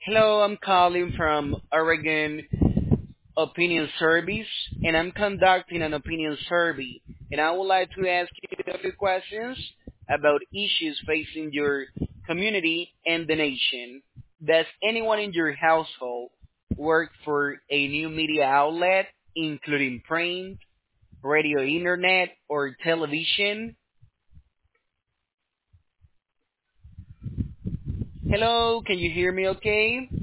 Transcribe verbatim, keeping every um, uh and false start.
Hello, I'm calling from Oregon Opinion Service, and I'm conducting an opinion survey. And I would like to ask you a few questions about issues facing your community and the nation. Does anyone in your household work for a new media outlet, including print, radio, internet, or television? Hello, can you hear me okay?